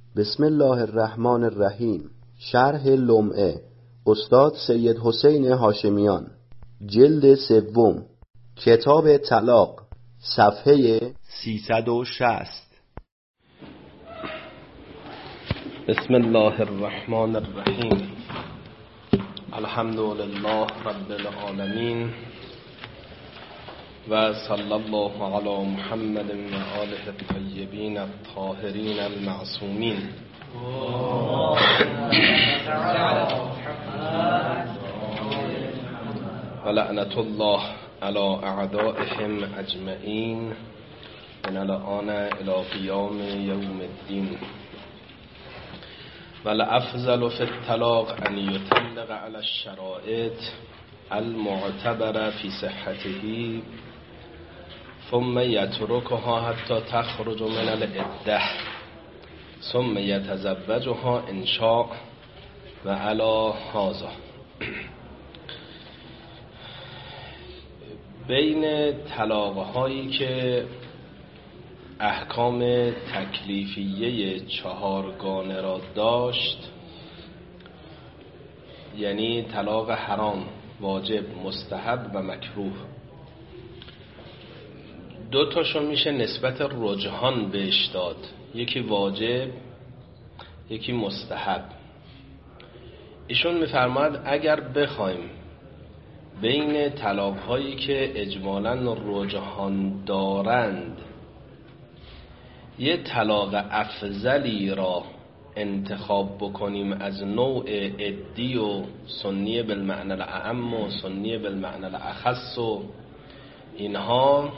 بسم الله الرحمن الرحیم. شرح لمعه استاد سید حسین هاشمیان، جلد سوم، کتاب طلاق، صفحه 360. بسم الله الرحمن الرحیم. الحمد لله رب العالمین و صلی الله علی محمد و آله الطیبین الطاهرین المعصومین و لعنت الله علی اعدائهم اجمعین من الآن الی قیام یوم الدین. والافضل فی الطلاق ان یطلق علی الشرائط المعتبر فی صحته ثم یترکها حتی تخرج من العده ثم یتزوجها ان شاء و علی هذا. بین طلاق‌هایی که احکام تکلیفیه چهارگانه را داشت، یعنی طلاق حرام، واجب، مستحب و مکروه، دو تاشو میشه نسبت رجحان بهش داد، یکی واجب یکی مستحب. ایشون میفرماد اگر بخوایم بین طلاق‌هایی که اجمالاً رجحان دارند یه طلاق افضلی را انتخاب بکنیم از نوع عدی و سنی بالمعنی الاعم و سنی بالمعنی الاخص و اینها،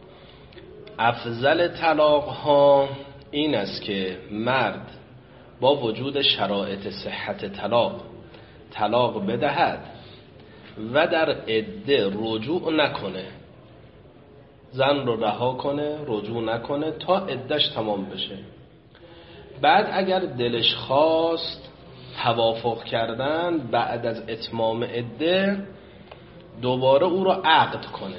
افضل طلاق ها این است که مرد با وجود شرایط صحت طلاق بدهد و در عده رجوع نکنه، زن رو رها کنه، رجوع نکنه تا عدش تمام بشه. بعد اگر دلش خواست توافق کردن بعد از اتمام عده دوباره او را عقد کنه.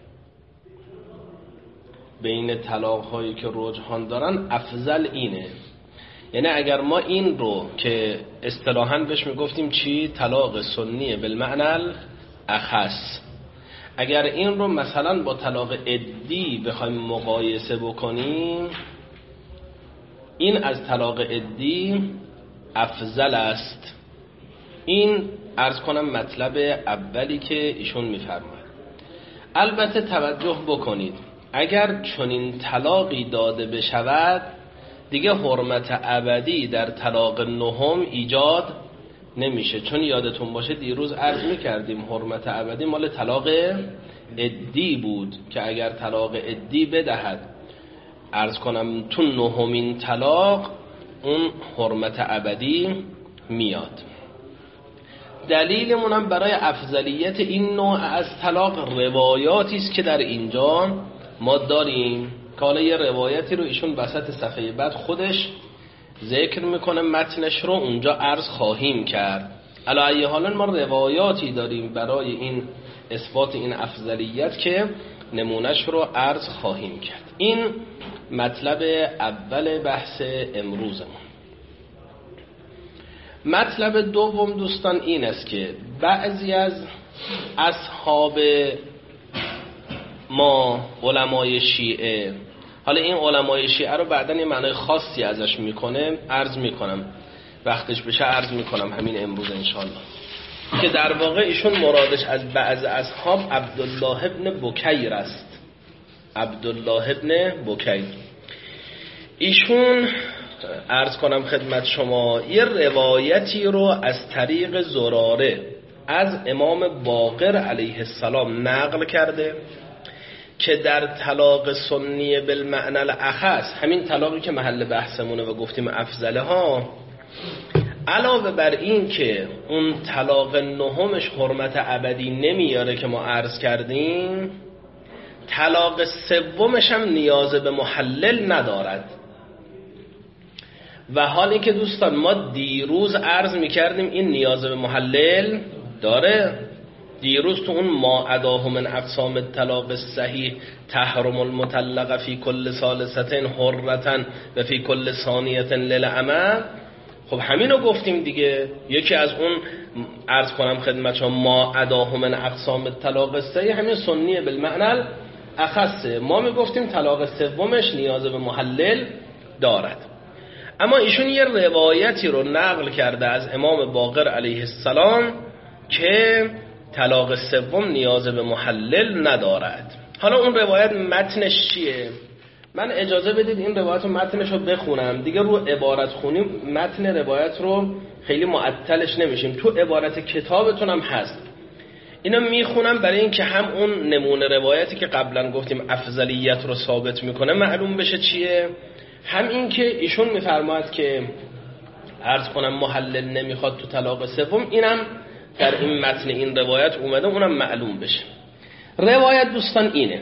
بین طلاق هایی که رجحان دارن افضل اینه. یعنی اگر ما این رو که اصطلاحاً بهش میگفتیم چی؟ طلاق سنی بالمعنی اخص، اگر این رو مثلا با طلاق عدی بخوایم مقایسه بکنیم، این از طلاق عدی افضل است. این عرض کنم مطلب اولی که ایشون میفرماید. البته توجه بکنید اگر چنین طلاقی داده بشود دیگه حرمت ابدی در طلاق نهم ایجاد نمیشه، چون یادتون باشه دیروز عرض میکردیم حرمت ابدی مال طلاق عدی بود که اگر طلاق عدی بدهد عرض کنم تو نهمین طلاق اون حرمت ابدی میاد. دلیلمون هم برای افضلیت این نوع از طلاق روایاتی است که در اینجا ما داریم که حالا یه روایتی رو ایشون وسط صفحه بعد خودش ذکر میکنه، متنش رو اونجا عرض خواهیم کرد. علی ای حال ما روایاتی داریم برای این اثبات این افضلیت که نمونهش رو عرض خواهیم کرد. این مطلب اول بحث امروزمون. مطلب دوم دوستان این است که بعضی از اصحاب ما علمای شیعه، حالا این علمای شیعه رو بعداً یه معنای خاصی ازش میکنه، عرض میکنم وقتش بشه عرض میکنم همین امروز انشاءالله، که در واقع ایشون مرادش از بعض اصحاب عبدالله ابن بکیر است. عبدالله ابن بکیر ایشون عرض کنم خدمت شما یه روایتی رو از طریق زراره از امام باقر علیه السلام نقل کرده که در طلاق سنی بالمعنی الاخص، همین طلاقی که محل بحثمونه و گفتیم افضله ها، علاوه بر این که اون طلاق نهمش حرمت ابدی نمیاره که ما عرض کردیم، طلاق سومش هم نیاز به محلل ندارد. و حالی که دوستان ما دیروز عرض میکردیم این نیاز به محلل داره، دیروز تو اون ما اداه من اقسام الطلاق الصحیح تحرم المطلقه فی کل ثالثه حرة و فی کل ثانیه للعمل. خب همینو گفتیم دیگه. یکی از اون عرض کنم خدمت شما ما اداه من اقسام الطلاق الصحیح همین سنیه بالمعنى اخصه. ما میگفتیم طلاق سومش نیاز به محلل دارد، اما ایشون یه روایتی رو نقل کرده از امام باقر علیه السلام که طلاق سوم نیاز به محلل ندارد. حالا اون روایت متنش چیه؟ من اجازه بدید این روایت و متنش رو بخونم دیگه. رو عبارت خونیم متن روایت رو خیلی معطلش نمیشیم، تو عبارت کتابتون هم هست. اینو میخونم برای اینکه هم اون نمونه روایتی که قبلا گفتیم افضلیت رو ثابت میکنه معلوم بشه چیه، هم این که ایشون میفرماید که عرض کنم محلل نمیخواد تو طلاق سوم، اینم در این متن این روایت اومده اونم معلوم بشه. روایت دوستان اینه،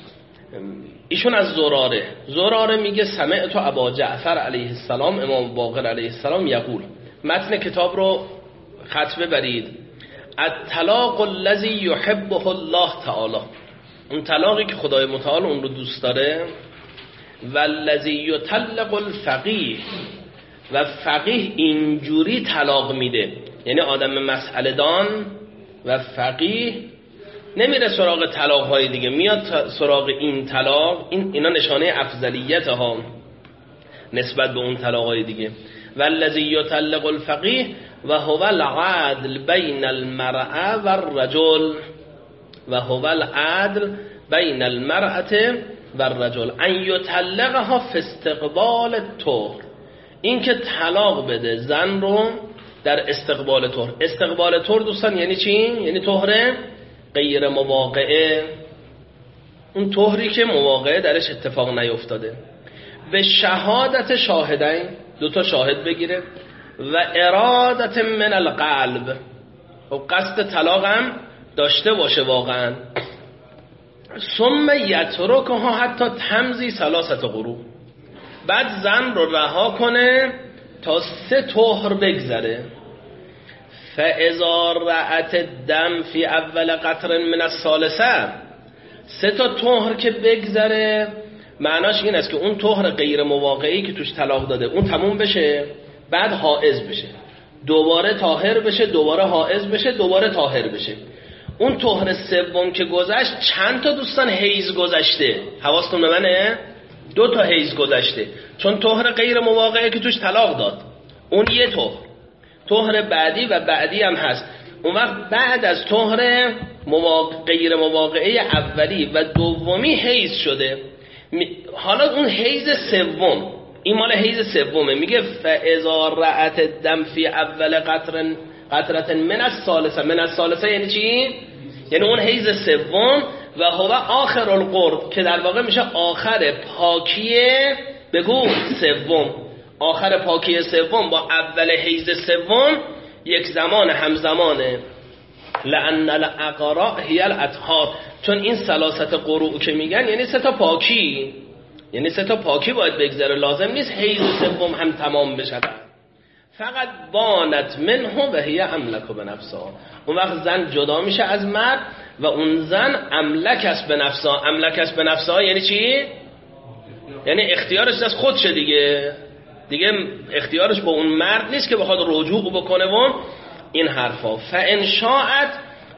ایشون از زراره میگه سمعت ابا جعفر علیه السلام، امام باقر علیه السلام یقول، متن کتاب رو خط ببرید، الطلاق الذی یحبه الله تعالی، اون طلاقی که خدای متعال اون رو دوست داره، والذی یطلق الفقیه، و فقیه اینجوری طلاق میده، یعنی آدم مسئله دان و فقیه نمیره سراغ طلاق های دیگه، میاد سراغ این طلاق. اینا نشانه افضلیت ها نسبت به اون طلاق های دیگه. والذی یطلق الفقیه و هو العدل بین المرأة و الرجل، و هو العدل بین المرأة و الرجل ان یطلقها فی استقبال الطهر، این که طلاق بده زن رو در استقبال طهر. استقبال طهر دوستان یعنی چی؟ یعنی طهر غیر مواقعه، اون طهری که مواقعه درش اتفاق نیفتاده، به شهادت شاهدین، دوتا شاهد بگیره، و ارادت من القلب، و قصد طلاق هم داشته باشه واقعا، ثم یترکها حتی تمضی ثلاثه قروء، بعد زن رو رها کنه تا 3 طهر بگذره. فاذا رأت الدم فی اول قطر من الثالثه، 3 تا طهر که بگذره معناش این است که اون طهر غیر مواقعی که توش طلاق داده اون تموم بشه، بعد حائض بشه، دوباره طاهر بشه، دوباره حائض بشه، دوباره طاهر بشه. اون طهر سوم که گذشت چند تا دوستان حیض گذشته؟ حواستون به منه؟ 2 تا حیض گذشته، چون طهر غیر مواقعی که توش طلاق داد اون یه طهر بعدی و بعدی هم هست. اون وقت بعد از طهر غیر مواقعی اولی و دومی حیض شده. حالا اون حیض سوم، این مال حیض سومه، میگه فاذا رأت الدم فی اول قطره من الثالثه. من الثالثه یعنی چی؟ یعنی اون حیض سوم، و هو آخر القرب، که در واقع میشه آخر پاکیه، بگو سوم، آخر پاکی سوم با اول حیض سوم یک زمان همزمانه. لأن الأقراء هي الأطهار، چون این ثلاثه قروء که میگن یعنی 3 تا پاکی، یعنی 3 تا پاکی باید بگذره، لازم نیست حیض سوم هم تمام بشه. فقط بانت منه و هی املک بنفسها، اون وقت زن جدا میشه از مرد و اون زن املک است به نفسها. املک است به نفسها یعنی چی؟ یعنی اختیارش دست خودشه دیگه اختیارش با اون مرد نیست که بخواد رجوع بکنه و این حرفا. فان شاءت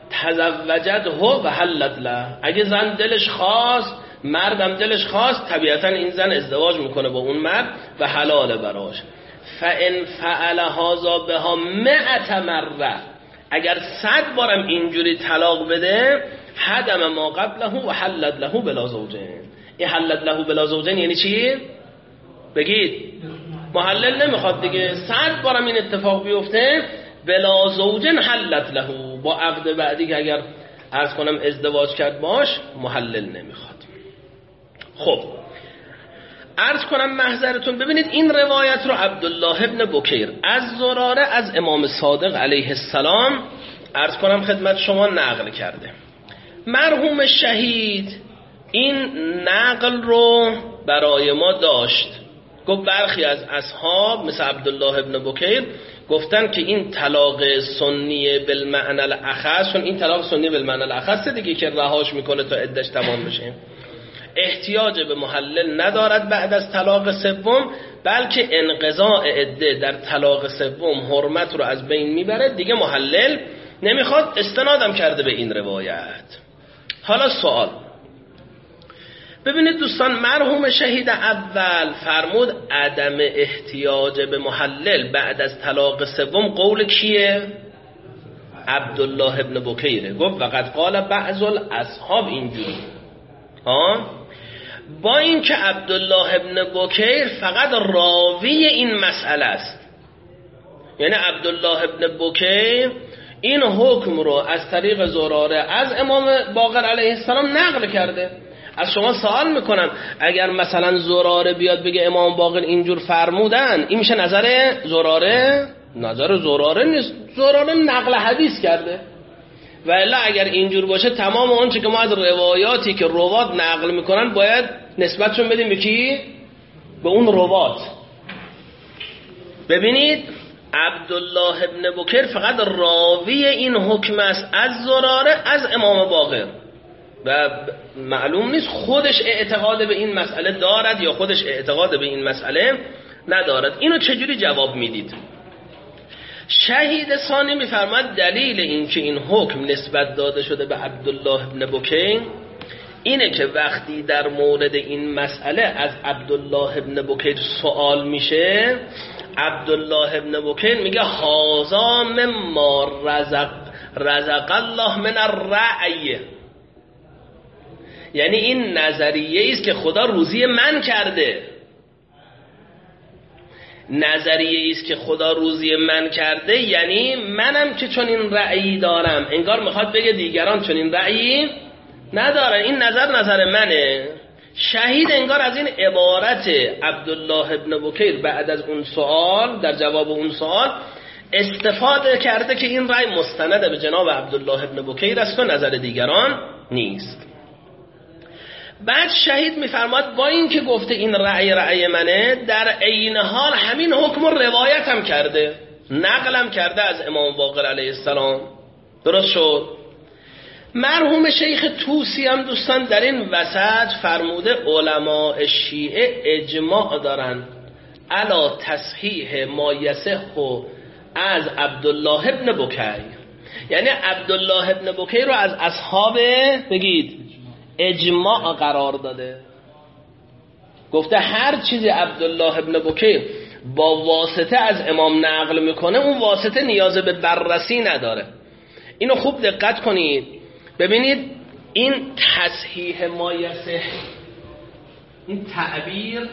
تزوجته و حلت له، اگه زن دلش خواست، مردم دلش خواست، طبیعتا این زن ازدواج میکنه با اون مرد و حلاله براش. فان فعل هذا بها 100 مره، اگر 100 بارم اینجوری طلاق بده، حدم ما قبله و حلت له بلا زوجین. این حلت له بلا زوجین یعنی چی؟ بگید. محلل نمیخواد دیگه، 100 بارم این اتفاق بیفته، بلا زوجین حلت له، با عقد بعدی که اگر عرض کنم ازدواج کرد باش محلل نمیخواد. خب عرض کنم محضرتون، ببینید این روایت رو عبدالله ابن بکیر از زراره از امام صادق علیه السلام عرض کنم خدمت شما نقل کرده. مرحوم شهید این نقل رو برای ما داشت. گفت برخی از اصحاب مثل عبدالله ابن بکیر گفتن که این طلاق سنی بالمعنى الاخص، چون این طلاق سنی بالمعنى الاخص دیگه که رهاش میکنه تا عدتش تمام بشه، احتیاج به محلل ندارد بعد از طلاق سوم، بلکه انقضاء عده در طلاق سوم حرمت رو از بین میبره، دیگه محلل نمیخواد. استنادم کرده به این روایت. حالا سوال، ببینید دوستان، مرحوم شهید اول فرمود عدم احتیاج به محلل بعد از طلاق سوم قول کیه؟ عبدالله ابن بکیره. گفت وقد قال بعض الاصحاب اینجوری. با این که عبدالله ابن بکیر فقط راوی این مسئله است، یعنی عبدالله ابن بکیر این حکم رو از طریق زراره از امام باقر علیه السلام نقل کرده. از شما سوال میکنم اگر مثلا زراره بیاد بگه امام باقر اینجور فرمودن، این میشه نظر زراره؟ نظر زراره نیست، زراره نقل حدیث کرده. و الا اگر اینجور باشه تمام اون که ما از روایاتی که روات نقل میکنن باید نسبتشون بدیم به کی؟ به اون روات. ببینید عبدالله ابن بکر فقط راوی این حکم است از زراره از امام باقر و معلوم نیست خودش اعتقاد به این مسئله دارد یا خودش اعتقاد به این مسئله ندارد. اینو چجوری جواب میدید؟ شهید ثانی میفرماد دلیل این که این حکم نسبت داده شده به عبدالله ابن بکیر اینه که وقتی در مورد این مسئله از عبدالله ابن بکیر سوال میشه، عبدالله ابن بکیر میگه هذا مما رزق الله من الرأی، یعنی این نظریه است که خدا روزی من کرده. نظریه است که خدا روزی من کرده یعنی منم که چون این رأیی دارم. انگار میخواد بگه دیگران چون این رأیی ندارن، این نظر منه. شهید انگار از این عبارت عبدالله ابن بکیر بعد از اون سوال، در جواب اون سوال استفاده کرده که این رأی مستند به جناب عبدالله ابن بکیر است و نظر دیگران نیست. بعد شهید میفرماد با این که گفته این رأی منه، در عین حال همین حکم رو روایت هم کرده، نقلم کرده از امام باقر علیه السلام. درست شد؟ مرحوم شیخ طوسی هم دوستان در این وسط فرموده علماء شیعه اجماع دارن علی تصحیح ما یصح از عبدالله ابن بکیر، یعنی عبدالله ابن بکیر رو از اصحاب بگید اجماع قرار داده. گفته هر چیزی عبدالله ابن بکیر با واسطه از امام نقل میکنه اون واسطه نیاز به بررسی نداره. اینو خوب دقت کنید. ببینید این تصحیح ما یصح، این تعبیر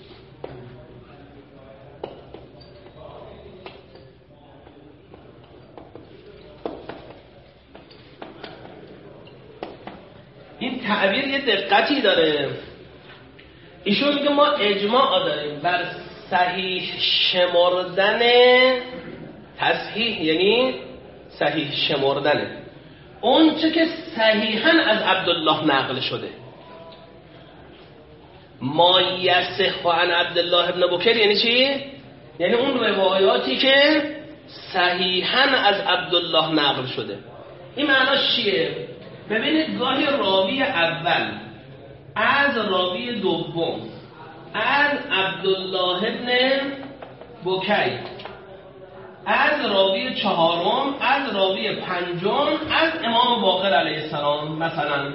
یه دقتی داره. ایشون میگه ما اجماع داریم بر صحیح شمردن، تصحیح یعنی صحیح شمردن اون چه که صحیحاً از عبدالله نقل شده. ما یصح عن عبدالله ابن بکر یعنی چی؟ یعنی اون روایاتی که صحیحاً از عبدالله نقل شده. این معناش چیه؟ ببینید گاهی راوی اول از راوی دوم از عبدالله ابن بکیر از راوی چهارم از راوی پنجم از امام باقر علیه السلام مثلا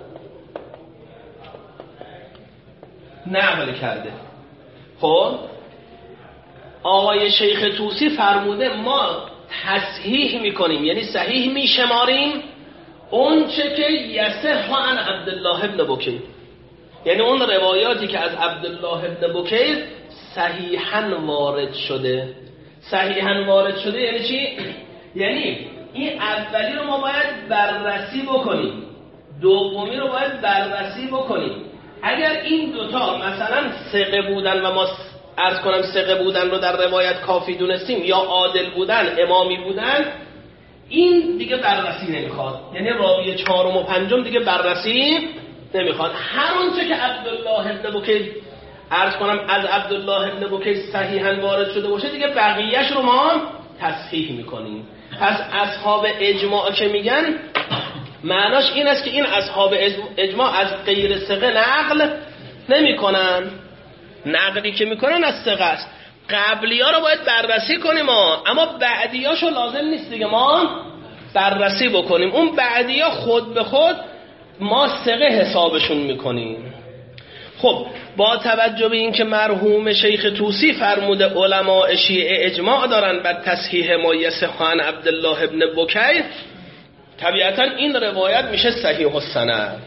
نقل کرده. خب آقای شیخ طوسی فرموده ما تصحیح میکنیم، یعنی صحیح میشماریم اون چه که یصح عن عبدالله ابن بکیر، یعنی اون روایاتی که از عبدالله ابن بکیر صحیحاً وارد شده. صحیحاً وارد شده یعنی چی؟ یعنی این اولی رو ما باید بررسی بکنیم، دومی رو باید بررسی بکنیم. اگر این دوتا مثلا ثقه بودن و ما عرض کنم ثقه بودن رو در روایت کافی دونستیم یا عادل بودن، امامی بودن، این دیگه بررسی نمیخواد. یعنی راوی چهارم و پنجم دیگه بررسی نمیخواد. هر اونچه که عبدالله ابن بکیر عرض کنم از عبدالله ابن بکیر صحیحاً وارد شده باشه دیگه بقیهش رو ما تصحیح میکنیم. پس اصحاب اجماع که میگن معناش این است که این اصحاب اجماع از غیر ثقه نقل نمی کنن، نقلی که میکنن از ثقه است. قبلی ها رو باید بررسی کنیم اما بعدی هاشو لازم نیست دیگه ما بررسی بکنیم. اون بعدی ها خود به خود ما ثقه حسابشون میکنیم. خب با توجه به این که مرحوم شیخ طوسی فرموده علماء شیعه اجماع دارن بر تصحیح ما یصح عن عبدالله ابن بکیر، طبیعتا این روایت میشه صحیح السند.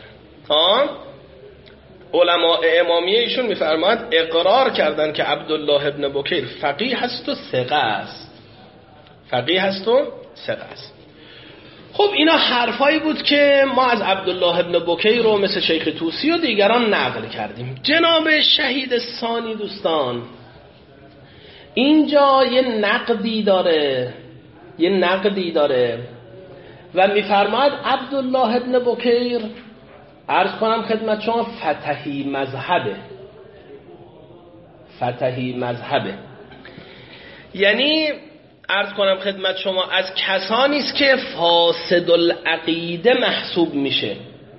علماء امامیه ایشون میفرماید اقرار کردن که عبدالله ابن بکیر فقیه هست و ثقه است، فقیه هست و ثقه است. خب اینا حرفایی بود که ما از عبدالله ابن بکیر رو مثل شیخ طوسی و دیگران نقل کردیم. جناب شهید ثانی دوستان اینجا یه نقدی داره و میفرماید عبدالله ابن بکیر عرض کنم خدمت شما فتحی مذهبه، یعنی عرض کنم خدمت شما از کسانی است که فاسد العقیده محسوب میشه.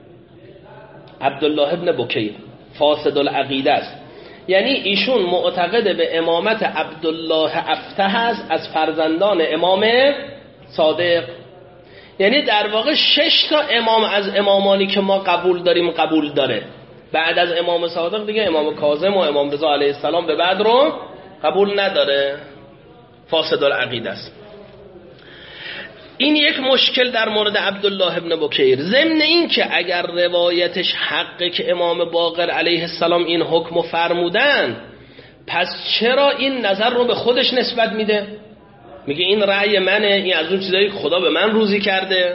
عبدالله ابن بکیر فاسد العقیده است، یعنی ایشون معتقد به امامت عبدالله افته است از فرزندان امام صادق. یعنی در واقع 6 تا امام از امامانی که ما قبول داریم قبول داره. بعد از امام صادق دیگه امام کاظم و امام رضا علیه السلام به بعد رو قبول نداره. فاسد العقیده است. این یک مشکل در مورد عبدالله ابن بکیر. ضمن این که اگر روایتش حقه که امام باقر علیه السلام این حکم فرمودن، پس چرا این نظر رو به خودش نسبت میده؟ میگه این رأی منه، این از اون چیزایی که خدا به من روزی کرده.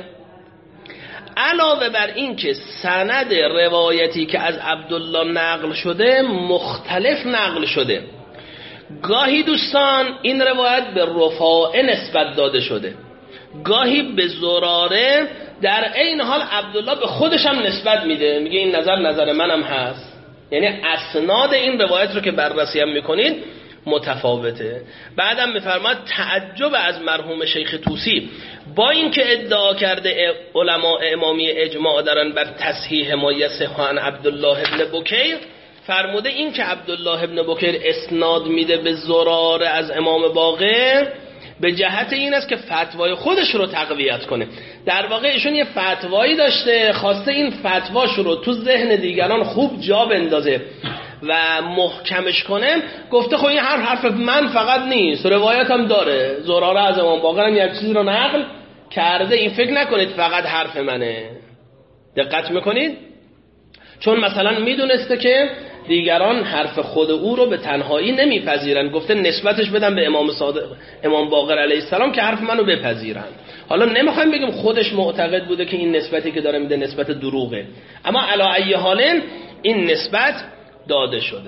علاوه بر این که سند روایتی که از عبدالله نقل شده مختلف نقل شده. گاهی دوستان این روایت به رفاعه نسبت داده شده، گاهی به زراره، در این حال عبدالله به خودش هم نسبت میده، میگه این نظر منم هست. یعنی اسناد این روایت رو که بررسی هم میکنید متفاوته. بعدم میفرماد تعجب از مرحوم شیخ طوسی با اینکه ادعا کرده علماء امامی اجماع دارن بر تصحیح ما یصح عن عبدالله ابن بکیر، فرموده این که عبدالله ابن بکیر اسناد میده به زراره از امام باقر به جهت این است که فتوای خودش رو تقویت کنه. در واقع ایشون یه فتوایی داشته، خواسته این فتواش رو تو ذهن دیگران خوب جا بندازه و محکمش کنه. گفته خب این حرف من فقط نیست، روایت هم داره، زراره از امام باقر هم یک چیزی رو نقل کرده، این فکر نکنید فقط حرف منه. دقت میکنید؟ چون مثلا میدونسته که دیگران حرف خود او رو به تنهایی نمیپذیرن، گفته نسبتش بدم به امام صادق، امام باقر علیه السلام که حرف منو بپذیرن. حالا نمیخوایم بگیم خودش معتقد بوده که این نسبتی که داره میده نسبت دروغه، اما علی ای حال این نسبت داده شده.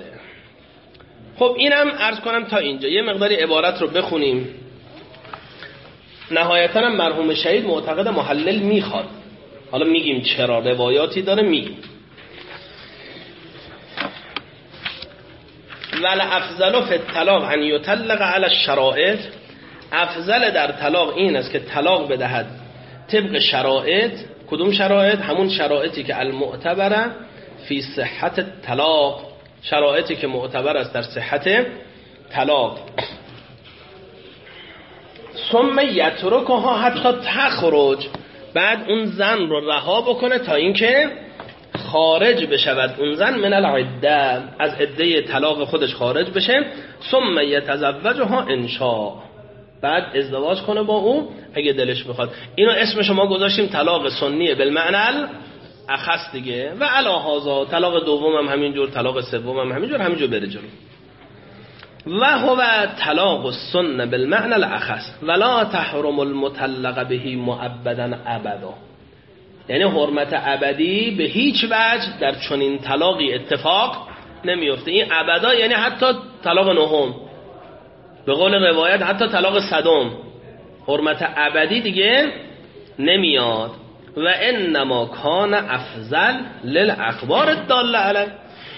خب اینم عرض کنم تا اینجا یه مقداری عبارت رو بخونیم. نهایتا هم مرحوم شهید معتقد محلل میخواد، حالا میگیم چرا، روایاتی داره میگیم. ول افضل فی الطلاق ان یطلق علی الشرائط، افضل در طلاق این است که طلاق بدهد طبق شرایط. کدوم شرایط؟ همون شرایطی که المعتبره فی صحت طلاق، شرایطی که معتبر است در صحت طلاق. ثم یترکها حتی تخرج، بعد اون زن رو رها بکنه تا اینکه خارج بشود اون زن من العده، از عده طلاق خودش خارج بشه. ثم یتزوجها ان شاء، بعد ازدواج کنه با او اگه دلش بخواد. اینو اسمش ما گذاشتیم طلاق سنی بالمعنى اخص دیگه. و علی هذا طلاق دوم هم همینجور، طلاق سوم هم همینجور بره جلو. و هو طلاق السنه بالمعنى الاخص ولا تحرم المطلق به مؤبدا ابدا، یعنی حرمت ابدی به هیچ وجه در چنین طلاقی اتفاق نمیفته. این ابدا یعنی حتی طلاق نهم، به قول روایت حتی طلاق صدم، حرمت ابدی دیگه نمیاد. و انما کان افضل للاخبار الداله علیه،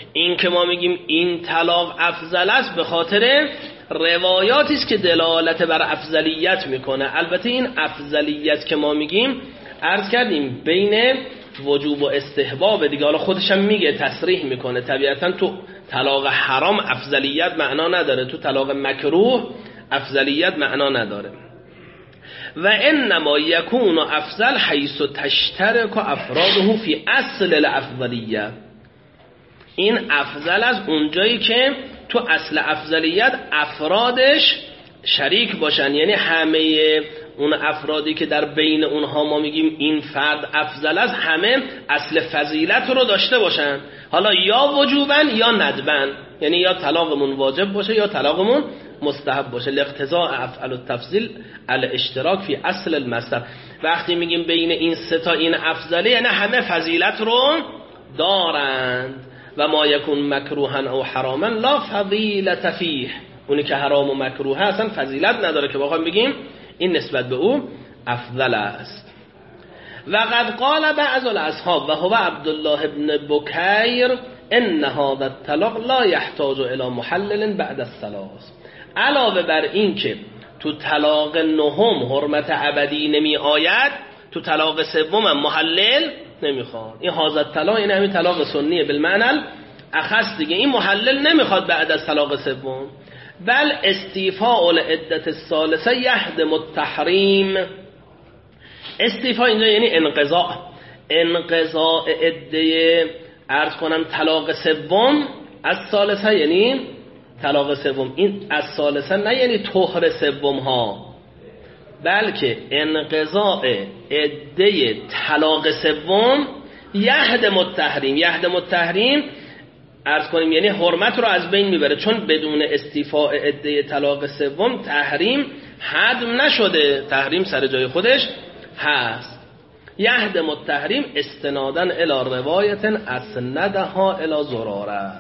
این که ما میگیم این طلاق افضل است به خاطر روایاتی است که دلالت بر افضلیت میکنه. البته این افضلیت که ما میگیم عرض کردیم بین وجوب و استحباب دیگه، حالا خودش هم میگه تصریح میکنه طبیعتا تو طلاق حرام افضلیت معنا نداره، تو طلاق مکروه افضلیت معنا نداره. و انما یکون افضل حیث تشترک افراده فی اصل الافضلیه. این افضل از اونجایی که تو اصل افضلیت افرادش شریک باشن، یعنی همه اون افرادی که در بین اونها ما میگیم این فرد افضل است همه اصل فضیلت رو داشته باشن، حالا یا وجوبن یا ندبن، یعنی یا طلاقمون واجب باشه یا طلاقمون مستحب باشه. لاقتضاء افعل التفضیل الاشتراک فی اصل المصدر. وقتی میگیم بین این سه تا این افضله یعنی همه فضیلت رو دارند. و ما یکون مکروها او حراما لا فضیلت فیه، اونی که حرام و مکروه اصلا فضیلت نداره که بخوام بگیم این نسبت به او افضل است. و قد قال بعض الاصحاب و هو عبدالله ابن بکیر ان هذا الطلاق لا يحتاج الى محلل بعد الثلاث. علاوه بر این که تو طلاق نهم حرمت ابدی نمی آید، تو طلاق سوم هم محلل نمیخواد. این هذا الطلاق این همین طلاق سنیه بالمعنى اخص دیگه، این محلل نمیخواد بعد از طلاق سوم. بل استیفاء العدة الثالثه یهدم التحریم. استیفاء اینجا یعنی انقضاء عده عرض کنم طلاق سوم از ثالثه، یعنی طلاق سوم. این از ثالثه نه یعنی طهر سوم ها، بلکه انقضاء عده طلاق سوم یهدم التحریم. یهدم التحریم عرض کنیم یعنی حرمت رو از بین میبره، چون بدون استیفاء عده طلاق سوم تحریم هدم نشده، تحریم سر جای خودش هست. یهدم التحریم استنادا الی روایت اسندها الی زراره.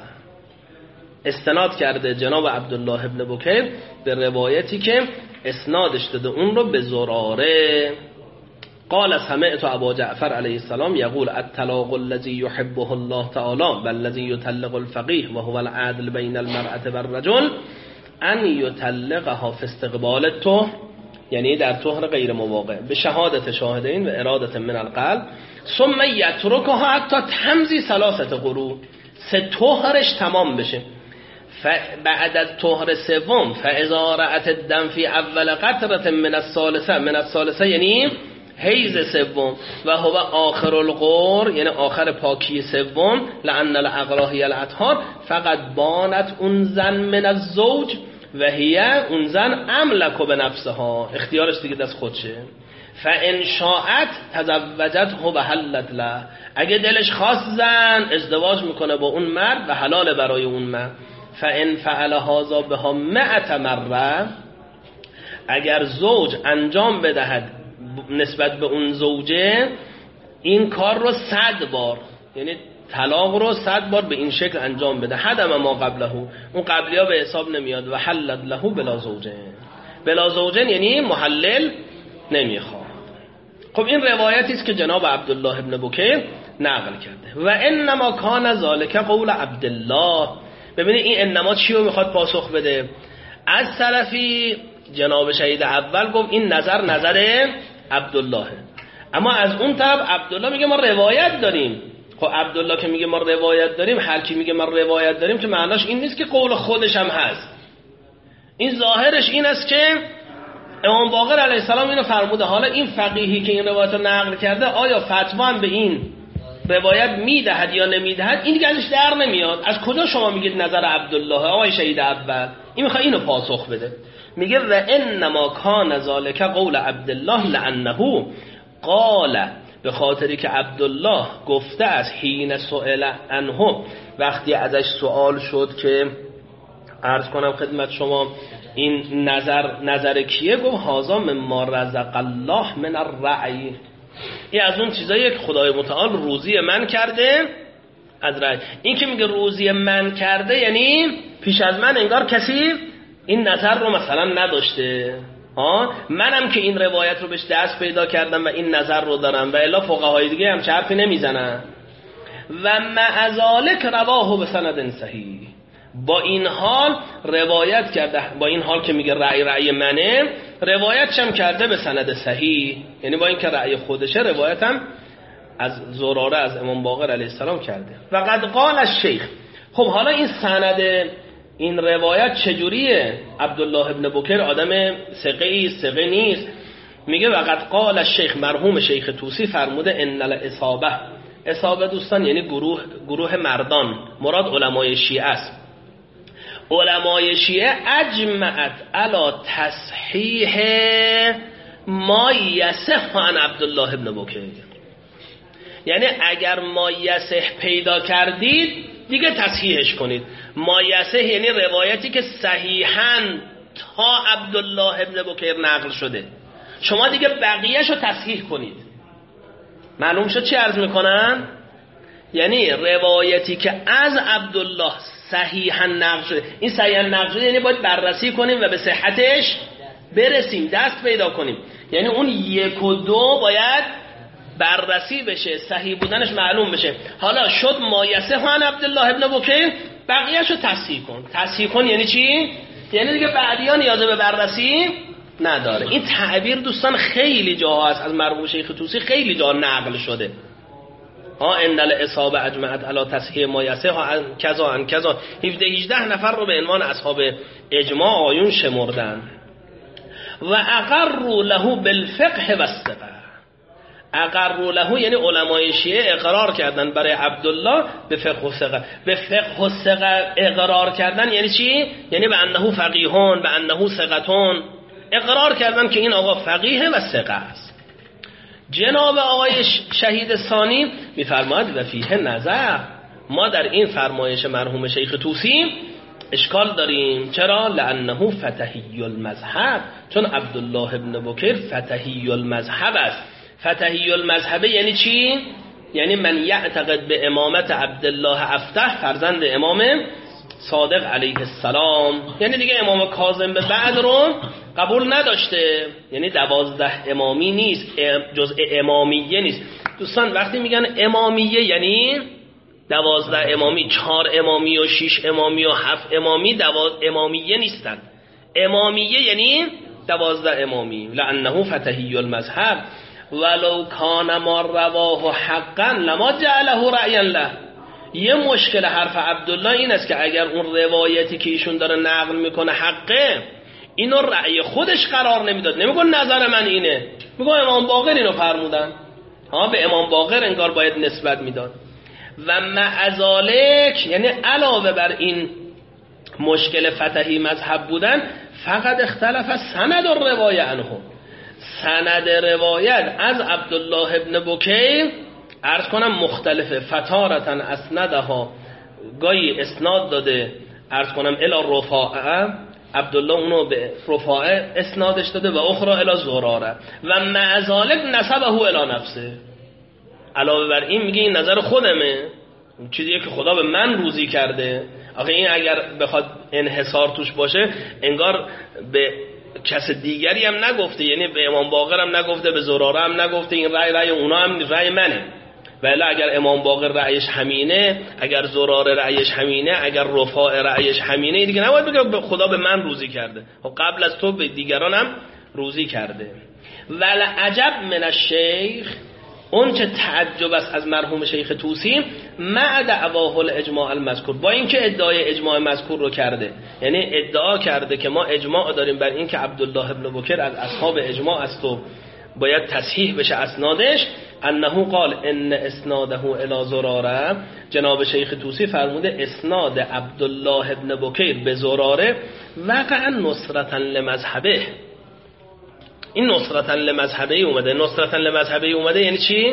استناد کرده جناب عبدالله ابن بکیر به روایتی که اسنادش داده اون رو به زراره. قال سمعت ابا جعفر علیه السلام یقول الطلاق الذي يحبه الله تعالی والذي يطلق الفقيه وهو العدل بين المرأة والرجل ان يطلقها في استقبال الطهر، یعنی در طهر غیر مواقع به شهادت شاهدین و اراده من القلب، ثم یترکها حتی تمضی ثلاثه قروء، سه طهرش تمام بشه. بعد از طهر سوم فاذا رأت الدم في اول قطره من الثالثه یعنی حیض سوم و هو آخر القر یعنی آخر پاکی سوم، لأن العقل هی الاطهار فقط بانت اون زن من الزوج و هی اون زن املک به نفسها، اختیارش دیگه دست خودشه. فان شاءت تزوجته و حلت له، اگه دلش خواست زن ازدواج میکنه با اون مرد و حلال برای اون مرد. فان فعل هذا بها 100 مره، اگر زوج انجام بدهد نسبت به اون زوجه این کار رو 100 بار، یعنی طلاق رو 100 بار به این شکل انجام بده، هدم ما قبله، اون قبلی ها به حساب نمیاد. و حلت له بلا زوجه، بلا زوجه یعنی محلل نمیخواد. خب این روایتی است که جناب عبدالله ابن بکیر نقل کرده. و انما کان ذالک قول عبدالله. ببینید این انما چی رو میخواد پاسخ بده؟ از طرفی جناب شهید اول گفت این نظر عبدالله، اما از اون طرف عبدالله میگه ما روایت داریم. خب عبدالله که میگه ما روایت داریم، هر کی میگه ما روایت داریم که معناش این نیست که قول خودش هم هست. این ظاهرش این است که امام باقر علیه السلام اینو فرموده. حالا این فقیهی که این روایت رو نقل کرده آیا فتوا هم به این روایت میدهد یا نمیدهد، این دیگه ازش در نمیاد. از کجا شما میگید نظر عبدالله آقای شهید اول؟ این میخواد اینو پاسخ بده. میگه و انما کان ذالک قول عبدالله لانه قال، به خاطری که عبدالله گفته از حین سئل عنه، وقتی ازش سوال شد که عرض کنم خدمت شما این نظر کیه، گفت هذا مما رزق الله من الرعی، این از اون چیزایی که خدای متعال روزی من کرده از رعی. این که میگه روزی من کرده یعنی پیش از من انگار کسی این نظر رو مثلا نداشته، منم که این روایت رو بهش دست پیدا کردم و این نظر رو دارم، و الا فقهای دیگه هم چه حرفی نمیزنن. و مع ذلک رواه به سند صحیح. با این حال روایت کرده، با این حال که میگه رأی منه، روایت هم کرده به سند صحیح، یعنی با این که رأی خودشه روایت هم از زراره از امام باقر علیه السلام کرده. و قد قال الشیخ. خب حالا این سند این روایت چجوریه؟ عبدالله ابن بکر آدم ثقه نیست. میگه و قد قال الشیخ، مرحوم شیخ طوسی فرموده ان الاصابه، اصابه دوستان یعنی گروه مردان، مراد علمای شیعه است. علمای شیعه اجمعت علی تصحیح ما یصح عن عبدالله ابن بکر، یعنی اگر ما یصح پیدا کردید دیگه تصحیحش کنید. ما یصح یعنی روایتی که صحیحاً تا عبدالله ابن بکر نقل شده، شما دیگه بقیه‌شو تصحیح کنید. معلوم شد چی عرض میکنن؟ یعنی روایتی که از عبدالله صحیحاً نقل شده، این صحیحاً نقل شده یعنی باید بررسی کنیم و به صحتش برسیم، دست پیدا کنیم. یعنی اون 1 و 2 باید بررسی بشه، صحیح بودنش معلوم بشه. حالا شد ما یصح عن عبدالله ابن بکر، بقیه‌شو تصحیح کن. تصحیح کن یعنی چی؟ یعنی دیگه بعدی‌ها نیاز به بررسی نداره. این تعبیر دوستان خیلی جاها هست از مرحوم شیخ طوسی، خیلی جا نقل شده. ان الاصابه اجمعت علی تصحیح ما یصح عن کذا 17-18 نفر رو به عنوان اصحاب اجماع آیون شمردن. و اقروا له بالفقه و الثقه. اقروا له یعنی علمای شیعه اقرار کردن برای عبدالله به فقه و ثقه. به فقه و ثقه اقرار کردن یعنی چی؟ یعنی به انه فقیهون، به انه ثقتون، اقرار کردن که این آقا فقیه و ثقه است. جناب آقای شهید ثانی میفرماید و فیه نظر، ما در این فرمایش مرحوم شیخ طوسی اشکال داریم. چرا؟ لانه فتحی المذهب، چون عبدالله ابن بکر فتحی المذهب است. فتحی المذهب یعنی چی؟ یعنی من یعتقد به امامت عبدالله افتح فرزند امام صادق علیه السلام، یعنی دیگه امام کاظم به بعد رو قبول نداشته، یعنی 12 امامی نیست، جزء امامیه نیست. دوستان وقتی میگن امامیه یعنی 12 امامی، 4 امامی و 6 امامی و 7 امامی امامیه نیستن. امامیه یعنی 12 امامی. لانه فتحی المذهب ولو کان ما رواه حقا لما جعله رأیا له. یه مشکل حرف عبدالله این است که اگر اون روایتی که ایشون داره نقل میکنه حقه، اینو رأی خودش قرار نمیداد، نمیگه نظر من اینه، میگه امام باقر اینو فرمودن. به امام باقر انگار باید نسبت میداد. و مع ذلک یعنی علاوه بر این مشکل فتحی مذهب بودن، فقط اختلف سند الروایه عنه، سند روایت از عبدالله ابن بکیر عرض کنم مختلفه. فتارتا اسندها، گاهی اسناد داده عرض کنم الی رفاعه، عبدالله اونو به رفاعه اسنادش داده، و اخرى الی زراره، و مع ذلک نسبه الی نفسه. علاوه بر این میگه این نظر خودمه، چیزیه که خدا به من روزی کرده. آخه این اگر بخواد انحصار توش باشه انگار به کس دیگری هم نگفته، یعنی به امام باقر هم نگفته، به زراره هم نگفته، این رأی اونا هم رأی منه. ولی اگر امام باقر رأیش همینه، اگر زراره رأیش همینه، اگر رفاع رأیش همینه، دیگه نباید بگه خدا به من روزی کرده، قبل از تو به دیگران هم روزی کرده. ولی عجب من الشیخ، اون چه تعجب است از مرحوم شیخ طوسی، مع دعواه الاجماع المذکور، با اینکه ادعای اجماع مذکور رو کرده، یعنی ادعا کرده که ما اجماع داریم بر این که عبدالله ابن بکر از اصحاب اجماع است و باید تصحیح بشه اسنادش. انه قال ان اسناده الی زراره، جناب شیخ طوسی فرموده اسناد عبدالله ابن بکر به زراره وقعا نصرتا لمذهبه. این نصرتا لمذهبه اومده. نصرتا لمذهبه اومده یعنی چی؟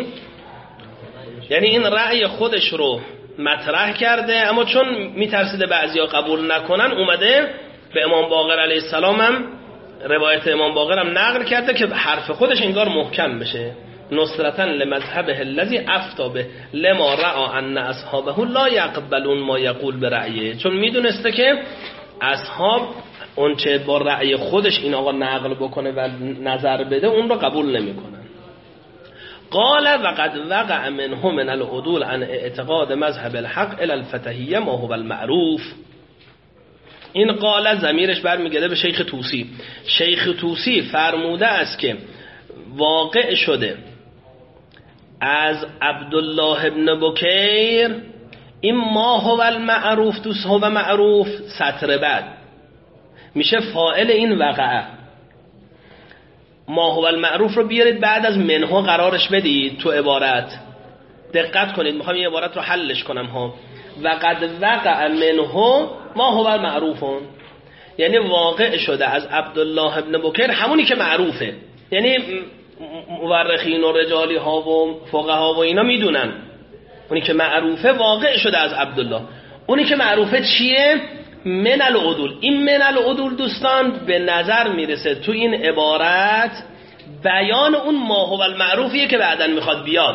یعنی این رأی خودش رو مطرح کرده، اما چون میترسیده بعضیا قبول نکنن اومده به امام باقر علیه السلام هم روایت امام باقر هم نقل کرده که حرف خودش انگار محکم بشه. نصرتا لمذهبه الذی افتی به لما رأى ان اصحابه لا یقبلون ما یقول برأیه، چون میدونسته که اصحاب اون چه با رأی خودش این آقا نقل بکنه و نظر بده اون رو قبول نمی کنن. قال وقد وقع منهم من العدول عن اعتقاد مذهب الحق الى الفتحیه ما هو المعروف. این قال ضمیرش برمیگرده به شیخ طوسی. شیخ طوسی فرموده است که واقع شده از عبدالله ابن بکیر این ما هو المعروف، دوست هو معروف سطر بعد میشه فاعل این وقعه. ما هو المعروف رو بیارید بعد از منه قرارش بدید تو عبارت. دقت کنید، میخوام این عبارت رو حلش کنم ها. وقد وقع منه ما هو المعروف، یعنی واقع شده از عبدالله ابن بکیر همونی که معروفه. یعنی مورخین و رجالی ها و فقها و اینا میدونن اونی که معروفه واقع شده از عبدالله. اونی که معروفه چیه؟ من العدول. این من العدول دوستان به نظر میرسه تو این عبارت بیان اون ما هو المعروفیه که بعداً میخواد بیاد.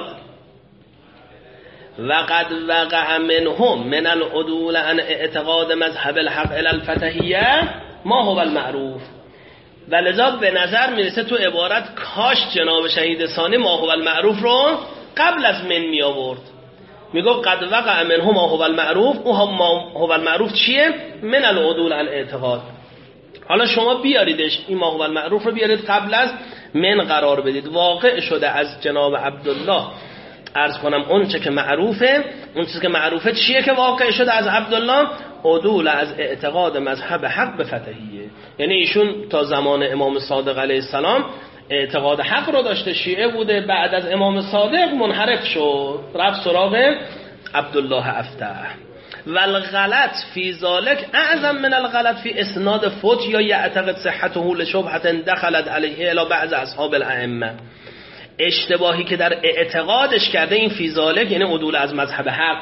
وقد وقع منهم من العدول عن اعتقاد مذهب الحق الى الفتحیه ما هو المعروف. ولذا به نظر میرسه تو عبارت کاش جناب شهید ثانی ما هو المعروف رو قبل از من می آورد. میگه قد وقع منهم ما هو المعروف. او ما هو المعروف چیه؟ من العدول عن اعتقاد. حالا شما بیاریدش این ما هو المعروف رو بیارید قبل از من قرار بدید. واقع شده از جناب عبدالله، عرض کنم اون چه که معروفه، اون چیزی که معروفه چیه که واقع شده از عبدالله؟ عدول از اعتقاد مذهب حق به فتحیه. یعنی ایشون تا زمان امام صادق علیه السلام اعتقاد حق رو داشته، شیعه بوده، بعد از امام صادق منحرف شد رفت سراغ عبدالله افتح. والغلط فی ذلک اعظم من الغلط فی اسناد فوت یا یعتقد صحته لشبهه دخلت علیه الی بعض اصحاب الائمه. اشتباهی که در اعتقادش کرده این فی ذلک یعنی عدول از مذهب حق،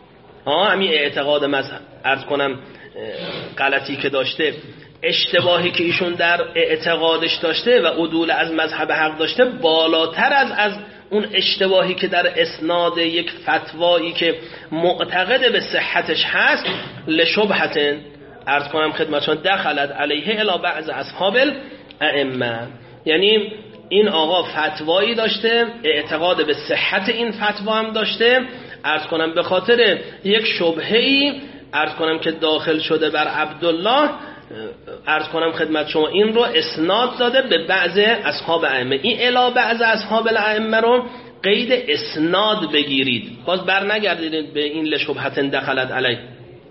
همین اعتقاد مذهب، عرض کنم غلطی که داشته، اشتباهی که ایشون در اعتقادش داشته و عدول از مذهب حق داشته بالاتر از اون اشتباهی که در اسناد یک فتوایی که معتقد به صحتش هست لشبهتن، عرض کنم خدمتشان دخلت علیه الی بعض اصحاب الائمه. یعنی این آقا فتوایی داشته، اعتقاد به صحت این فتوا هم داشته، عرض کنم به خاطر یک شبهه‌ای عرض کنم که داخل شده بر عبدالله، عرض کنم خدمت شما این رو اسناد داده به بعض اصحاب ائمه. این الی بعض اصحاب الائمه رو قید اسناد بگیرید، باز بر نگردید به این لشبهت دخلت علی،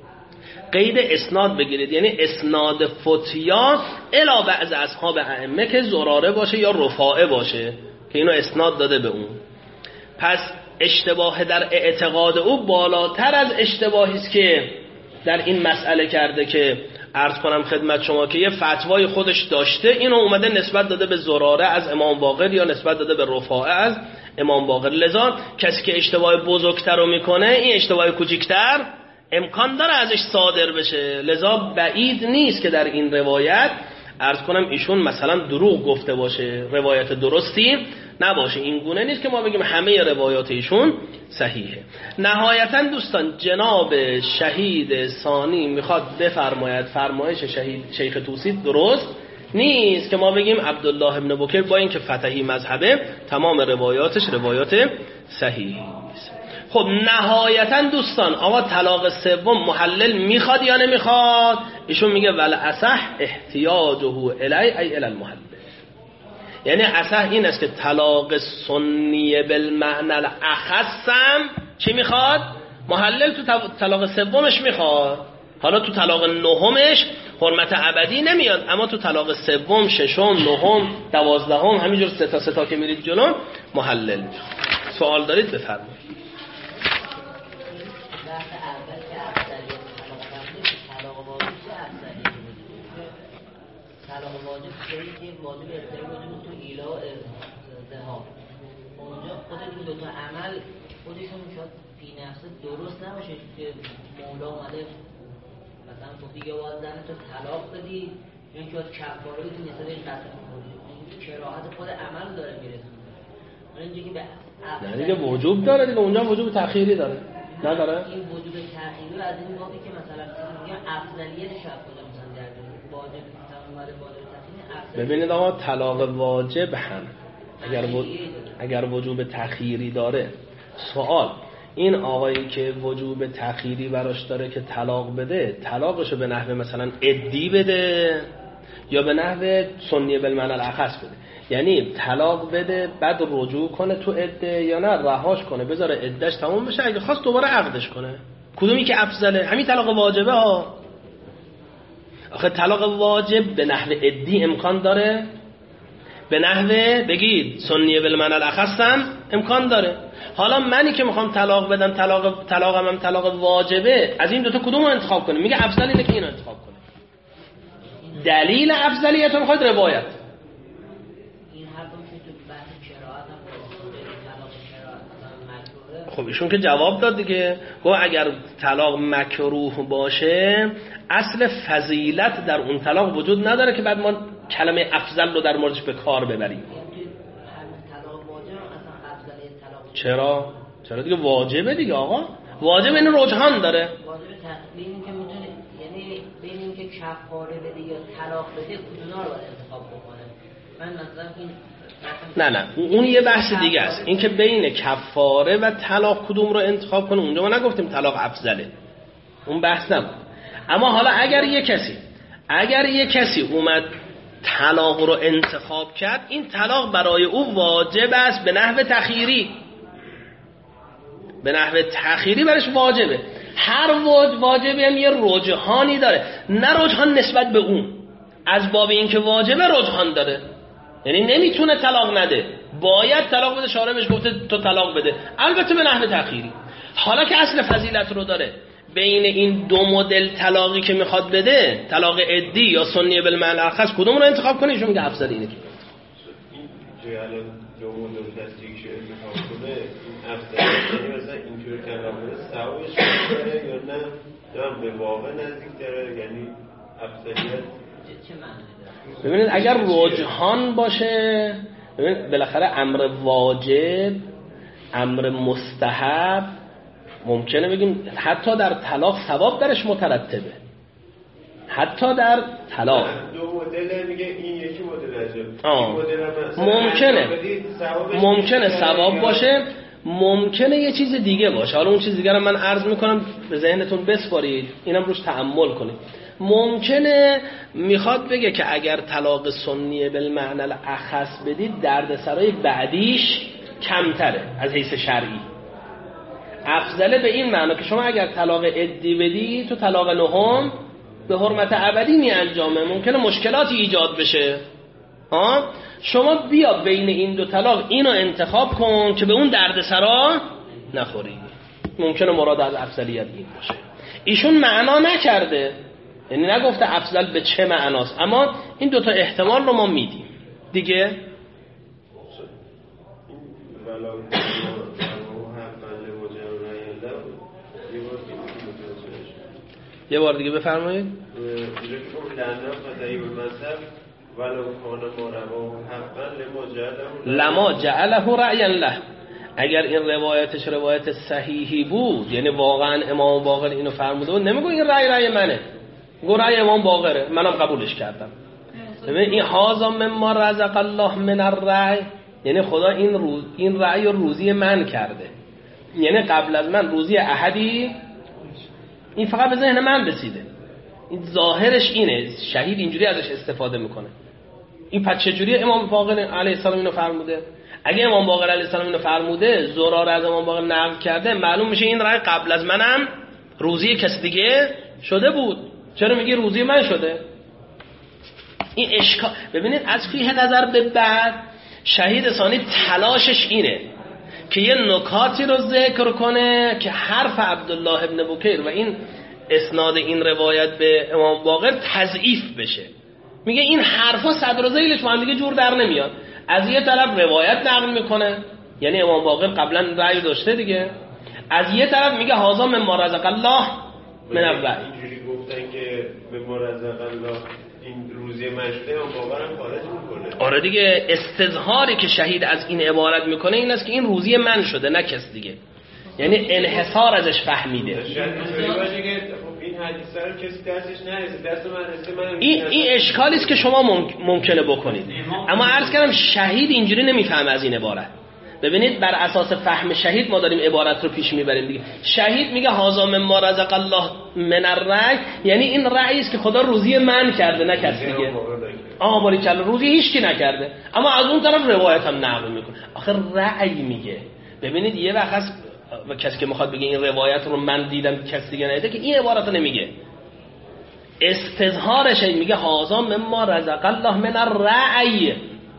قید اسناد بگیرید، یعنی اسناد فتیا الی بعض اصحاب ائمه که زراره باشه یا رفاعه باشه که اینو اسناد داده به اون. پس اشتباه در اعتقاد او بالاتر از اشتباهی است که در این مسئله کرده که عرض کنم خدمت شما که یه فتوای خودش داشته، اینو اومده نسبت داده به زراره از امام باقر یا نسبت داده به رفاعه از امام باقر. لذا کسی که اشتباه بزرگتر رو میکنه این اشتباه کوچیکتر امکان داره ازش صادر بشه. لذا بعید نیست که در این روایت عرض کنم ایشون مثلا دروغ گفته باشه، روایت درستی نباشه. این گونه نیست که ما بگیم همه روایات ایشون صحیحه. نهایتا دوستان جناب شهید ثانی میخواد بفرماید فرمایش شیخ طوسی درست نیست که ما بگیم عبدالله ابن بکر با اینکه فتحی مذهبه تمام روایاتش روایات صحیحی است. خب نهایتا دوستان آقا طلاق سوم محلل میخواد یا نمیخواد؟ ایشون میگه ول اصح احتیاجه الی ای الی المحلل. یعنی اصح این است که طلاق سنی بالمعنى الاخصم چی میخواد؟ محلل تو طلاق سومش میخواد. حالا تو طلاق نهمش حرمت ابدی نمیاد، اما تو طلاق سوم، ششم، نهم، دوازدهم همینجور سه تا که میرید جلو محلل. سوال دارید بفرمایید. طلاق واجب که واجب احترام تو ایلا ازدها اونجا خود این دوتا عمل خودشون شاید فی نفسه درست نباشه که مولا اومده مثلا تو دیگه باید زن تو طلاق بدی یا اینکه باید کفاره بدی نسبت این قطع میکنی، این کراهت خود عمل داره میرسونه. اینجا که به نه دیگه وجوب داره دیگه، اونجا وجوب تأخیری داره نداره؟ این وجوب تأخیری از این بابی که مثلا میگم افضلیت شب کجا مثلا در واجب. ببینید آقا طلاق واجب هم اگر وجوب تأخیری داره. سوال این آقایی که وجوب تأخیری براش داره که طلاق بده، طلاقشو به نحو مثلا عدی بده یا به نحو سنی بالمعنی الاخص بده؟ یعنی طلاق بده بعد رجوع کنه تو عده، یا نه رهاش کنه بذاره عدهش تموم بشه، اگه خواست دوباره عقدش کنه؟ کدومی که افضله؟ همین طلاق واجبه ها. آخه طلاق واجب به نحو عدی امکان داره، به نحو بگید سنی بالمعنی الاخص هم امکان داره. حالا منی که میخوام طلاق بدم، طلاقم هم طلاق واجبه، از این دوتا کدوم رو انتخاب کنه؟ میگه افضل اینه که اینو انتخاب کنه. دلیل افضلیت رو میخواید روایت. خب ایشون که جواب داد دیگه، گفت اگر طلاق مکروه باشه اصل فضیلت در اون طلاق وجود نداره که بعد ما کلمه افضل رو در موردش به کار ببریم. چرا دیگه واجبه دیگه آقا، واجب این رجحان داره. واجب تقدیم که میتونه، یعنی بین این که کفاره بده یا طلاق بده کدوم رو انتخاب بکنه؟ من مثلا این نه اون یه بحث دیگه است. این که بین کفاره و طلاق کدوم رو انتخاب کنه، اونجا ما نگفتیم طلاق افضله، اون بحث نبود. اما حالا اگر یه کسی اومد طلاق رو انتخاب کرد، این طلاق برای او واجب است به نحو تأخیری، به نحو تأخیری برش واجبه. هر واجبی هم یه رجحانی داره، نه رجحان نسبت به اون، از باب این که واجبه رجحان داره، یعنی نمیتونه طلاق نده، باید طلاق بده. شارع بهش گفته تو طلاق بده، البته به نحو تأخیری. حالا که اصل فضیلت رو داره، بین این دو مدل طلاقی که میخواد بده، طلاق عدی یا سنی بالمعنی الاخص، کدوم رو انتخاب کنه؟ ایشون میگه افضل اینه. که الان دو مدل تصدیق شده انتخاب کنه، این افضل یعنی مثلا اینجوری طلاق بده ثوابش داره یا نه دارم به واقع نزدیک داره؟ یعنی افضلیت چه معنی داره؟ ببینید اگر رجحان باشه، ببینید بالاخره امر واجب، امر مستحب، ممکنه بگیم حتی در طلاق ثواب درش مترتبه، حتی در طلاق دو مدل میگه این یکی مدل ممکنه ثواب باشه، ممکنه یه چیز دیگه باشه. حالا اون چیز دیگه رو من عرض میکنم به ذهنتون بسپارید، اینم روش تأمل کنید. ممکنه میخواد بگه که اگر طلاق سنی بالمعنی الاخص بدید دردسرای بعدیش کمتره از حیث شرعی. افضله به این معنی که شما اگر طلاق عدی بدی تو طلاق نهم به حرمت ابدی می انجامه، ممکنه مشکلاتی ایجاد بشه. شما بیا بین این دو طلاق اینو انتخاب کن که به اون دردسرا نخوری. ممکنه مراد از افضلیت این باشه. ایشون معنا نکرده، یعنی نگفته افضل به چه معناست، اما این دوتا احتمال رو ما میدیم دیگه. یه بار دیگه بفرمایید. لما جعله رأیا له، اگر این روایتش روایت صحیحی بود، یعنی واقعا امام باقر اینو فرموده بود، نمیگو این رأی منه، گو رأی امام باقره، منم قبولش کردم. ببین این هذا مما رزق الله من الرأی، یعنی خدا این رأی رو روزی من کرده، یعنی قبل از من روزی احدی این فقط به ذهن من رسیده. این ظاهرش اینه، شهید اینجوری ازش استفاده میکنه. این پس چجوری امام باقر علیه السلام اینو فرموده؟ اگه امام باقر علیه السلام اینو فرموده، زراره از امام باقر نقل کرده، معلوم میشه این رأی قبل از منم روزی کس دیگه شده بود. چرا میگی روزی من شده؟ این اشکال. ببینید از فیه نظر به بعد شهید ثانی تلاشش اینه که یه نکاتی رو ذکر کنه که حرف عبدالله ابن بکیر و این اسناد این روایت به امام باقر تضعیف بشه. میگه این حرفا صدر و ذیلش با هم دیگه جور در نمیاد. از یه طرف روایت نقل میکنه، یعنی امام باقر قبلا رأی داشته دیگه، از یه طرف میگه هذا مما رزق الله من الرأی. اینجوری گفتن که مما رزق الله این روزی مشهده امام باقرم خارج میکنه. آره دیگه، استظهاری که شهید از این عبارت میکنه این است که این روزی من شده نه کس دیگه، یعنی انحصار ازش فهمیده. شاید اینجوری باشه که خب این این حدیث رو کسی دستش نرسه، دست من رسه، من این اشکالی است که شما ممکنه بکنید. اما عرض کردم شهید اینجوری نمیفهمه از این عبارت. ببینید بر اساس فهم شهید ما داریم عبارت رو پیش میبریم دیگه. شهید میگه هذا مما رزق الله من الرأی، یعنی این رأی است که خدا روزی من کرده نه کسی دیگه. باریکلا، روزی هیچکی نکرده. اما از اون طرف روایت هم نقل میکنه. آخه رأی میگه. ببینید یه وقت هست و کسی که میخواد بگه این روایت رو من دیدم کسی دیگه ندیده که این عبارت رو نمیگه. استظهارش میگه هذا مما رزق الله من الرأی.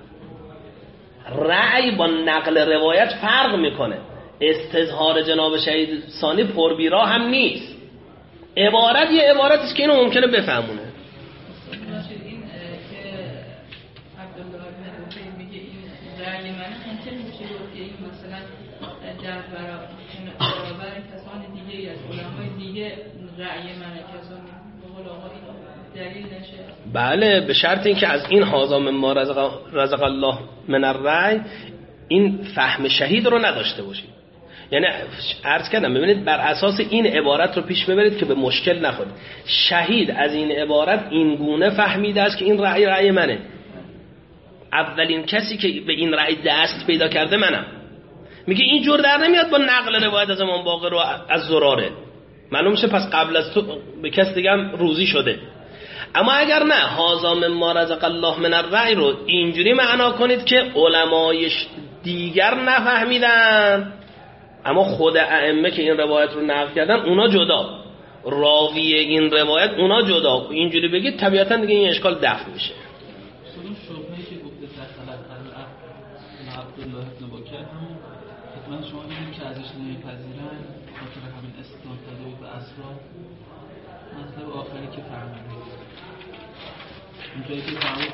رأی با نقل روایت فرق میکنه. استظهار جناب شهید ثانی پربیرا هم نیست. عبارت یه عبارتی است که اینو ممکنه بفهمونه. این که عبدالله بن ابی میگه این رأی من ممکن میشه که این مثلا در برابر کسان دیگه از علمای دیگه رأی من کسانی به قول آقا دلیل نشه. بله، به شرط اینکه از این هذا مما رزق الله من الرأی این فهم شهید رو نداشته باشید. یعنی عرض کردم ببینید بر اساس این عبارت رو پیش ببرید که به مشکل نخورید. شهید از این عبارت این گونه فهمیده است که این رأی منه. اولین کسی که به این رأی دست پیدا کرده منم. میگه این جور در نمیاد با نقل روایت از امام باقر رو از زراره. معلوم شه پس قبل از تو به کس دیگه هم روزی شده. اما اگر نه هذا مما رزق الله من الرأی رو اینجوری معنا کنید که علمای دیگر نفهمیدن اما خود ائمه که این روایت رو نقل کردن اونا جدا، راوی این روایت اونا جدا، اینجوری بگید طبیعتا دیگه این اشکال دفع میشه. اون شبهه‌ای که گفته دخلت عبدالله ابن بکر همون حتما شما دیدین که ازش نمیپذیرن خاطر همین استناد داده به اسرار مطلب آخری که فرمودید اونجایی که فرمود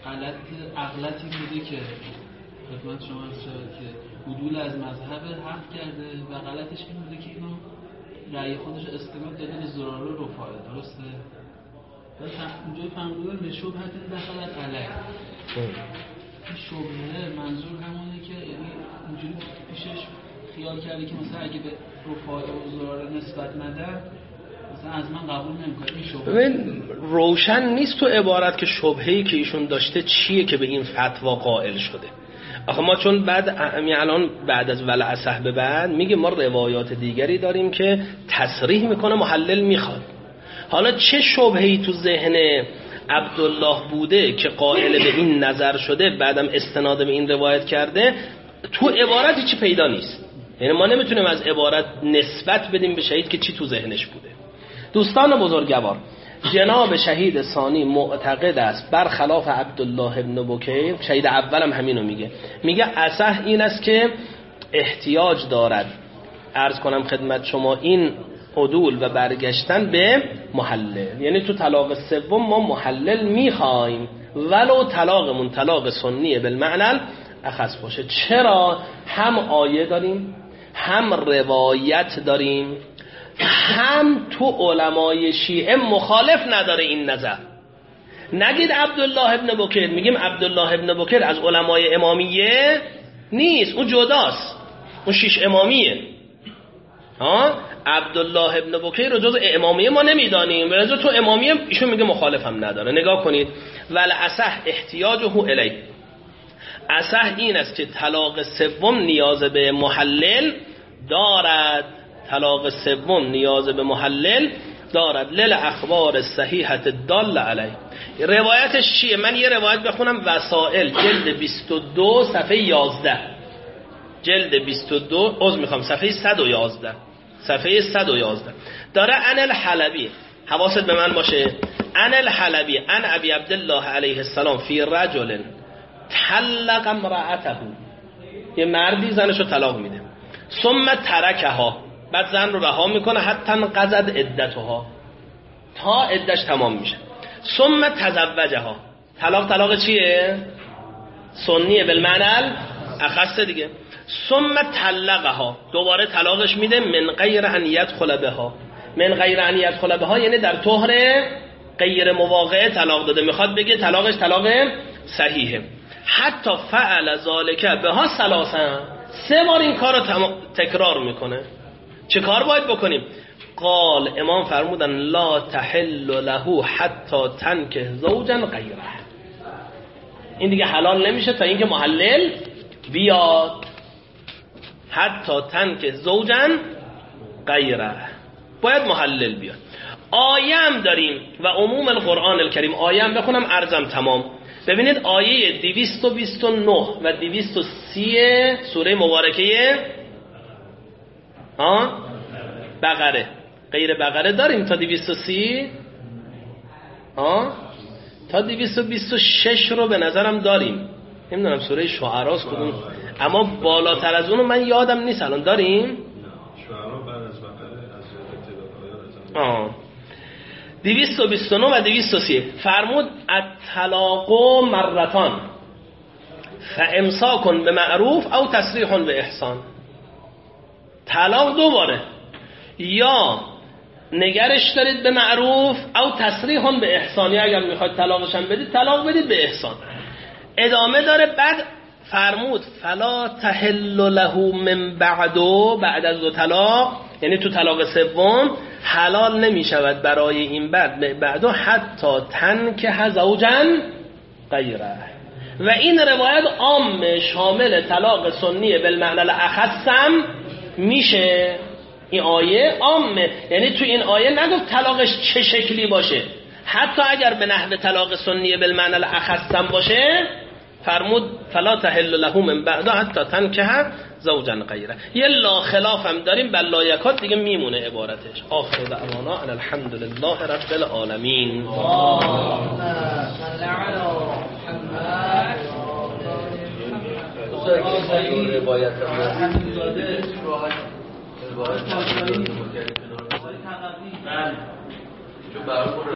غلطی بوده که خدمت شما عرض شد که عدول از مذهب حق کرده و غلطش این بوده که اینو رأی خودش استناد داده به زراره رفاعه. درسته؟ اونجایی فرمودن به شبهت دخلت علیه. این شبهه منظور همونه که یعنی اونجوری پیشش خیال کرده که مثلا اگه به رفاعه و زراره نسبت ندن مثلا از من قبول نمی‌کنه. این شبهه ببین روشن نیست تو عبارت که شبهه‌ای که ایشون داشته چیه که به این فتوا قائل شده. آخه ما چون الان بعد از ولع صحبه بعد میگه ما روایات دیگری داریم که تصریح میکنه محلل میخواد. حالا چه شبهه‌ای تو ذهن عبدالله بوده که قائل به این نظر شده بعدم استناد به این روایت کرده تو عبارتی چی پیدا نیست. یعنی ما نمیتونیم از عبارت نسبت بدیم به شهید که چی تو ذهنش بوده. دوستان بزرگوار، جناب شهید ثانی معتقد است برخلاف عبدالله ابن بکیر، شهید اولم همینو میگه اصح این است که احتیاج دارد عرض کنم خدمت شما این عدول و برگشتن به محلل. یعنی تو طلاق سوم ما محلل میخوایم ولو طلاقمون طلاق سنی بالمعنى اخص باشه. چرا؟ هم آیه داریم، هم روایت داریم، هم تو علمای شیعه مخالف نداره این نظر. نگید عبدالله ابن بکر، میگیم عبدالله ابن بکر از علمای امامیه نیست، اون جداست، اون شیش امامیه. عبدالله ابن بکر رو جز امامیه ما نمیدانیم، ولی تو امامیه ایشون میگه مخالف هم نداره. نگاه کنید ول اصح احتیاجه الی، اصح این است که طلاق سوم نیاز به محلل دارد، طلاق سوم نیاز به محلل دارد لل اخبار صحیحت دال علی. روایتش چیه؟ من یه روایت بخونم، وسائل جلد 22 صفحه 11، جلد 22 صفحه 111، صفحه 111 داره ان الحلبی، حواست به من باشه، ان الحلبی ان ابی عبدالله علیه السلام فی رجل طلق امرأته، یه مردی زنشو طلاق میده، ثم ترکها، بعد زن رو رها میکنه حتی انقضت عدتها، تا عدش تمام میشه، ثم تزوجها، طلاق چیه؟ سنیه بالمعنى اخص دیگه، ثم طلقها، دوباره طلاقش میده، من غیر ان يدخل بها، من غیر ان يدخل بها یعنی در طهر غیر مواقعه طلاق داده، میخواد بگه طلاقش طلاق صحیحه. حتی فعل ذالک بها ثلاثا، 3 بار این کار رو تکرار میکنه. چه کار باید بکنیم؟ قال امام فرمودن لا تحل له حتی تنکه زوجا غیره، این دیگه حلال نمیشه تا اینکه محلل بیاد. حتی تنکه زوجا غیره، باید محلل بیاد. آیه هم داریم و عموم القرآن الکریم، آیه هم بخونم عرضم تمام. ببینید آیه 229 و 230 سوره مبارکه بقره، غیر بقره داریم تا 230 تا 226 رو به نظرم داریم، نمیدونم سوره شعراست کدوم، اما بالاتر از اونو من یادم نیست الان. داریم شعرا بعد از بقره از 229 و 230 فرمود الطلاق مرتان فامساک بمعروف او تسریح باحسان. طلاق دو باره، یا نگرش دارید به معروف او تسریح به احسان، یا اگر میخواید طلاقش هم بدید طلاق بدید به احسان. ادامه داره بعد فرمود فلا تحل له من بعدو، بعد از دو طلاق یعنی تو طلاق سوم حلال نمی شود برای این بعدو حتی تنکح زوجا غیره. و این روایت عام شامل طلاق سنی بالمعنى الاخصم میشه. این آیه عامه، یعنی تو این آیه نگفت طلاقش چه شکلی باشه، حتی اگر به نحو طلاق سنی بالمعنى الاخصم باشه فرمود فلا تحل له من بعد حتی تنکح زوجا غیره. یه لا خلاف هم داریم بل لا یکات دیگه میمونه عبارتش. آخر دعوانا ان الحمد لله رب العالمین. روایت